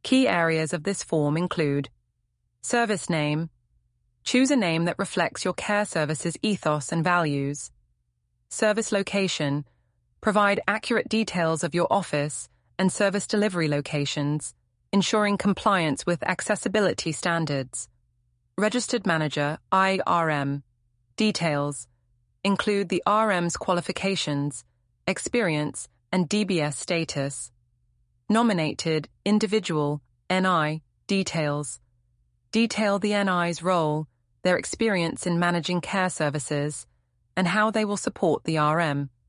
Key areas of this form include service name. Choose a name that reflects your care service's ethos and values. Service location. Provide accurate details of your office and service delivery locations, ensuring compliance with accessibility standards. Registered Manager, IRM. Details. Include the RM's qualifications, experience, and DBS status. Nominated Individual, NI, details. Detail the NI's role, their experience in managing care services, and how they will support the RM.